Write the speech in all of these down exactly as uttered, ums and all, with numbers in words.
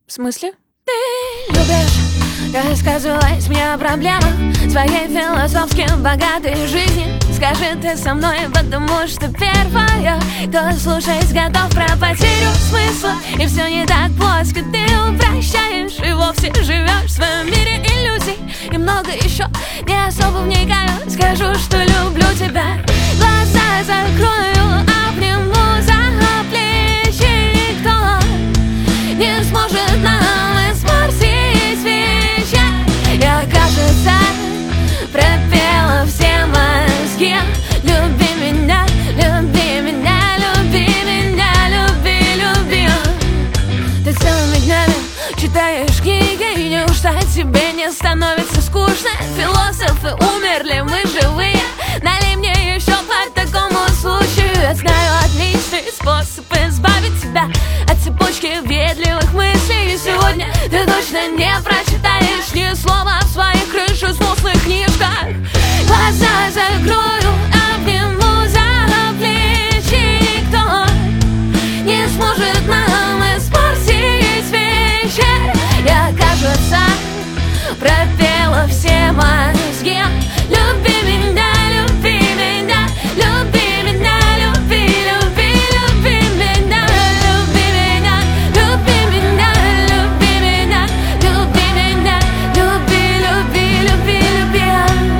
В смысле? Ты любишь рассказывать мне о проблемах своей философски богатой жизни. Скажи, ты со мной, потому что первая, кто слушать готов про потерю смысла. И все не так плоско, ты упрощаешь и вовсе живешь в своем мире иллюзий. И много еще, не особо вникаю, скажу, что люблю тебя. Глаза закрою, обниму за плечи. Никто не сможет нам испортить вечер. Я, кажется, пропела все мозги. Люби меня, люби меня, люби меня, люби, люби. Ты целыми днями читаешь книги, и неужто тебе не становится скучно? Философы умерли, мы живые. Налей мне еще по такому случаю. Я знаю отличный способ избавить тебя от цепочки въедливых мыслей. И сегодня ты точно не прочитаешь ни слова в своих крышесносных книжках. Глаза закрою, обниму за плечи. Никто не сможет нам испортить вечер. Я, кажется, пропела все мозги. Люби меня, люби меня, люби меня, люби, люби, люби меня, люби меня, люби меня, люби меня, люби меня, люби, люби, люби, люби.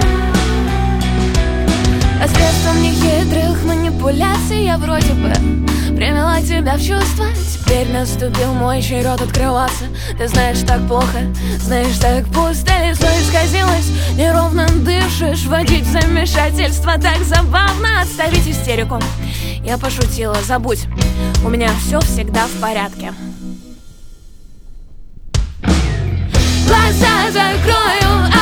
Посредством нехитрых манипуляций я вроде бы привела тебя в чувство. Теперь наступил мой черед открываться. Ты знаешь, так плохо, знаешь, так пусто. Лицо исказилось, неровно дышишь. Вводить в замешательство так забавно. Отставить истерику, я пошутила, забудь. У меня все всегда в порядке. Глаза закрою,